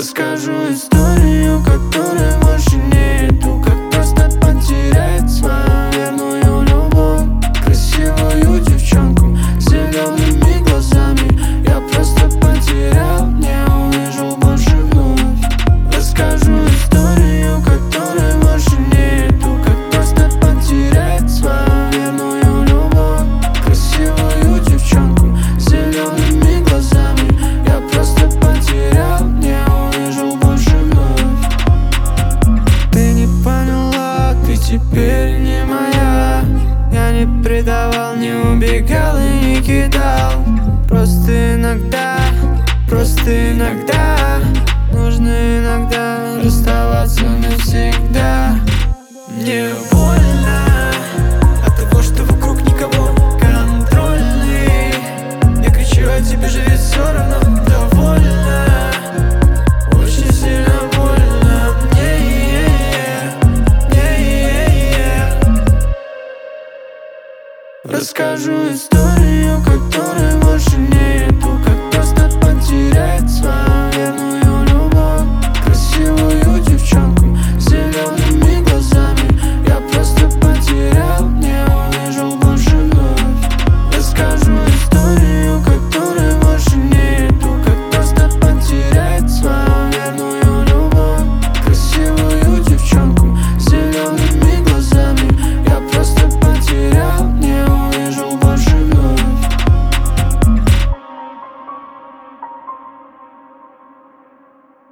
Расскажу историю, которой больше нету. Как просто потерять свою верную любовь. Красивую девчонку с зелеными глазами. Я просто потерял, не увижу больше вновь. Расскажу историю, которой больше нету. Как просто потерять свою верную любовь. Красивую девчонку с зелеными глазами. Я просто потерял, не увижу больше вновь. Ты не поняла, ты теперь не моя. Я не предавал, не убегал и не кидал. Просто иногда нужно иногда расставаться навсегда. Мне больно от того, что вокруг никого контрольный. Я кричу, а тебе же ведь все равно довольно. Очень сильно больно мне. Расскажу историю, которой больше нет.